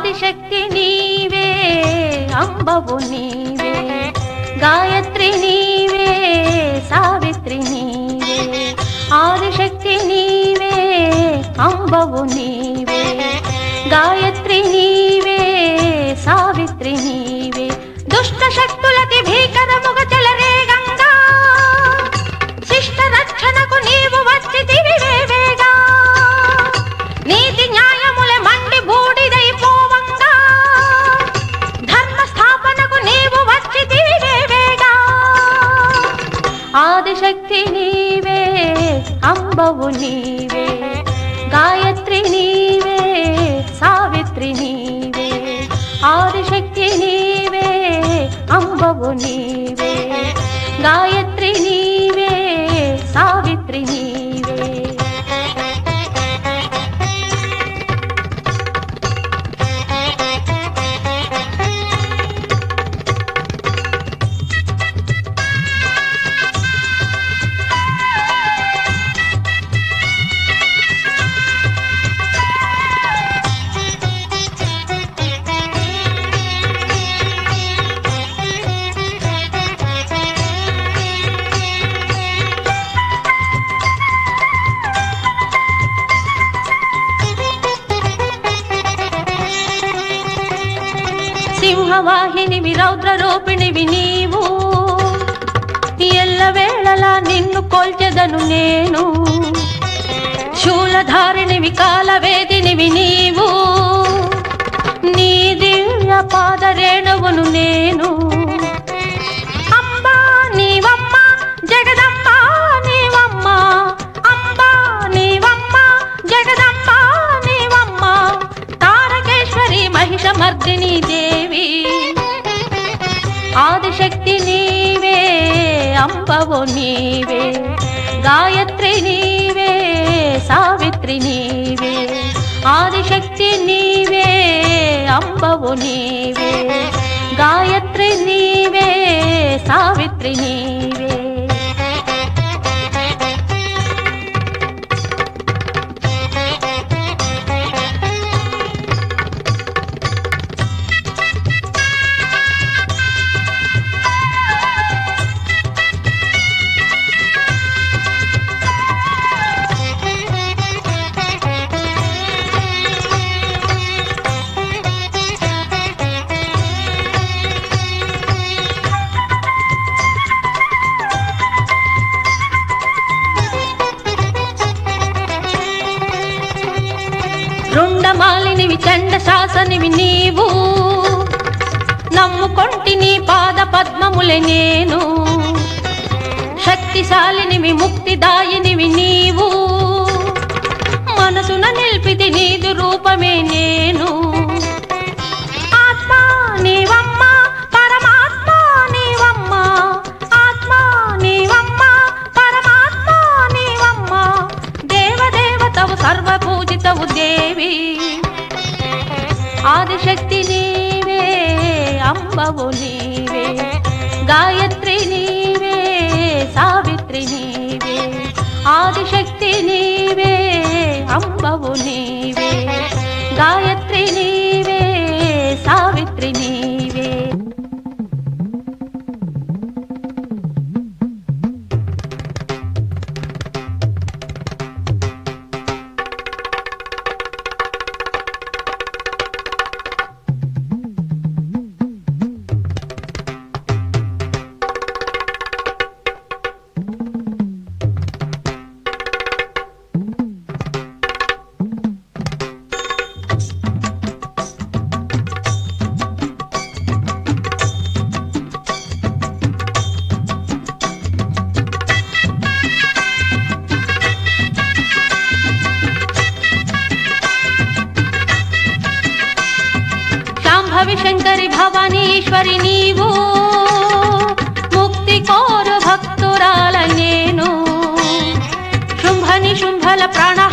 ఆదిశక్తి నీవే అంబవు నీవే గాయత్రి నీవే సావిత్రి నీవే ఆదిశక్తి నీవే అంబవు నీవే గాయత్రి నీవే సావిత్రి నీవే దుష్ట శక్తులకి భీకరముగ చెలరేగంగా శిష్ట రక్షణకు నీవు వచ్చితివి వేవేగా నీతి న్యాయముల మండి బూడిదైపోవంగా ధర్మ స్థాపనకు నీవు వచ్చితివి వేవేగా ఆదిశక్తి నీవే అంబవు నీవే గాయత్రి నీవే సావిత్రి నీవే ఆదిశక్తి నీవే అంబవు నీవే గాయత్రి నీవే సావిత్రి నీవే సింహవాహినివి రౌద్ర రూపిణివి నీవు ఎల్లవేళలా నిన్ను కొల్చెదను నేను శూలధారిణివి కాలవేదినివి నీవు నీ దివ్య పాదరేణువును నేను అంబా నీవమ్మ జగదంబ నీవమ్మ అంబా నీవమ్మ జగదంబ నీవమ్మ తారకేశ్వరి మహిషమర్దిని దేవి ఆదిశక్తి నీవే అంబవు నీవే గాయత్రి నీవే సావిత్రి నీవే ఆదిశక్తి నీవే అంబవు నీవే గాయత్రి నీవే సావిత్రి నీవే రుండమాలినివి చండ శాసనివి నీవు నమ్ముకొంటి నీ పాద పద్మములే నేను శక్తిశాలినివి ముక్తిదాయినివి నీవు మనసున నిల్పితి నీదు రూపమే నేను ఆత్మ నీవమ్మ పరమాత్మ నీవమ్మ ఆత్మ నీవమ్మ పరమాత్మ నీవమ్మ దేవదేవతవు సర్వపూజితవు దేవి ఆదిశక్తి నీవే అంబవు నీవే గాయత్రి నీవే సావిత్రి నీవే ఆదిశక్తి నీవే అంబవు నీవే గాయత్రి నీవే సావిత్రి నీవే శంకరి భవానీశ్వరి నీవు ముక్తి కోరు భక్తురాల నేను శుంభని శుంభల ప్రాణ